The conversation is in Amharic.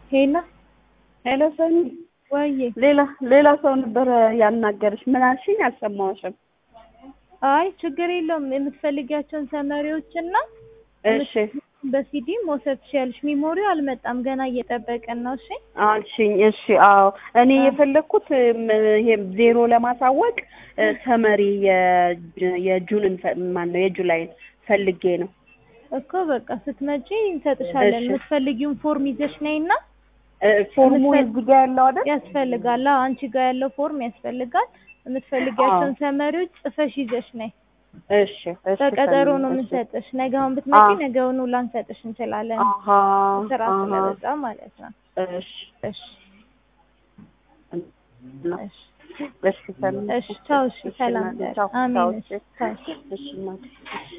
ሄሎ ሄሎ ሰኒ ወይዬ ሌላ ሰው ነበር ያናገርሽ ምን አልሽኝ አልሰማሁሽም አይ ችግር የለውም የምትፈልጊያቸውን ሰመሪዎችና እሺ በሲዲ መውሰድ ትችያለሽ ሚሞሪው አልመጣም ገና እየጠበቅን ነው እሺ አልሽኝ እሺ አዎ እኔ የፈለኩት ይሄ ዜሮ ለማሳወቅ ሰመሪ የጁንን ማን ነው የጁላይን ፈልጌ ነው እኮ በቃ ስትመጪ እንሰጥሻለን የምትፈልጊውን ፎርም ይዘሽ ነይና ፎርሙ እዚህ ጋር ያለው አይደል ያስፈልጋል አዎ አንቺ ጋር ያለው ፎርም ያስፈልጋል የምትፈልጊያቸውን ሰመሪዎች ጽፈሽ ይዘሽ ነይ እሺ በቀጠሮ ነው የምንሰጥሽ ነገ አሁን ብትመጪ ነገውኑ ላንሰጥሽ እንችላለን ስራ ስለበዛ ማለት ነው እሺ እሺ እሺ ቻው እሺ ሰላም አሜን እሺ